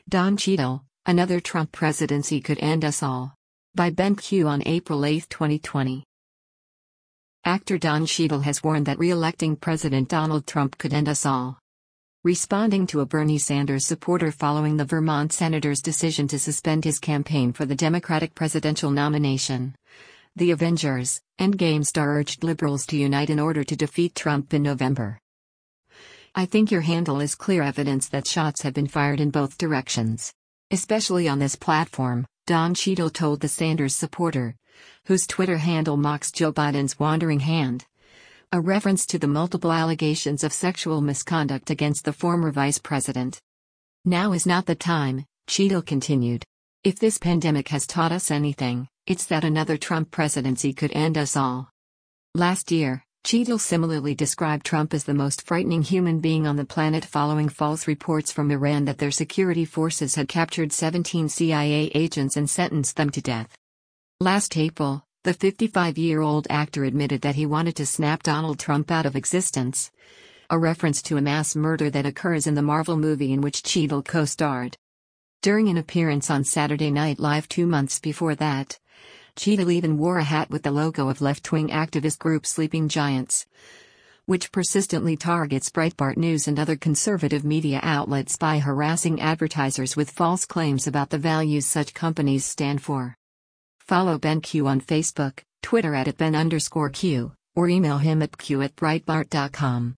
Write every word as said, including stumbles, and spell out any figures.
Don Cheadle, Another Trump Presidency Could End Us All. By Ben Q on April eighth, twenty twenty. Actor Don Cheadle has warned that re-electing President Donald Trump could end us all. Responding to a Bernie Sanders supporter following the Vermont senator's decision to suspend his campaign for the Democratic presidential nomination, the Avengers Endgame star urged liberals to unite in order to defeat Trump in November. "I think your handle is clear evidence that shots have been fired in both directions. Especially on this platform," Don Cheadle told the Sanders supporter, whose Twitter handle mocks Joe Biden's wandering hand, a reference to the multiple allegations of sexual misconduct against the former vice president. "Now is not the time," Cheadle continued. "If this pandemic has taught us anything, it's that another Trump presidency could end us all." Last year, Cheadle similarly described Trump as the most frightening human being on the planet following false reports from Iran that their security forces had captured seventeen C I A agents and sentenced them to death. Last April, the fifty-five-year-old actor admitted that he wanted to snap Donald Trump out of existence, a reference to a mass murder that occurs in the Marvel movie in which Cheadle co-starred. During an appearance on Saturday Night Live two months before that, Cheadle even wore a hat with the logo of left-wing activist group Sleeping Giants, which persistently targets Breitbart News and other conservative media outlets by harassing advertisers with false claims about the values such companies stand for. Follow Ben Q on Facebook, Twitter at Ben underscore Q, or email him at q at breitbart dot com.